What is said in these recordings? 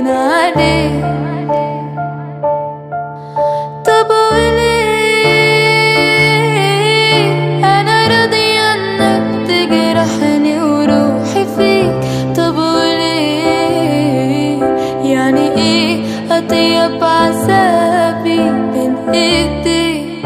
هون عليك. طب وليه أنا راضية إنك تجرحني وروحي فيك؟ طب وليه يعني إيه أطيب عذابي بين إيديك؟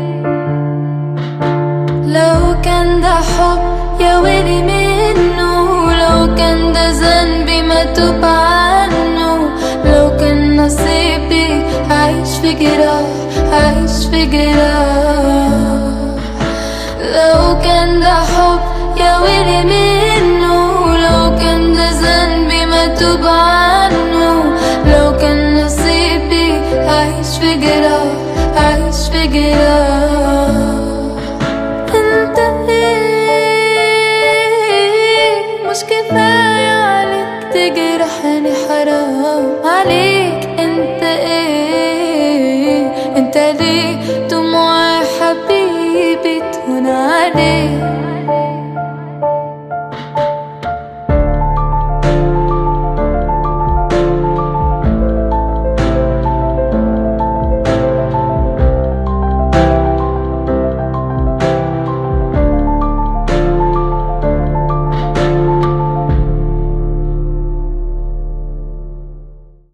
لو كان ده حب يا ويلي منه، لو كان ده ذنبي ما توب عنه، لو كان نصيبي عايش في جراح، عايش في جراح. لو كان ده حب يا ويلي منه، لو كان ده ذنبي ما توب عنه، لو كان نصيبي عايش في جراح، عايش في جراح. انت ايه مش كفاية عليك تجرحني؟ حرام عليك. انت ايه انت ليه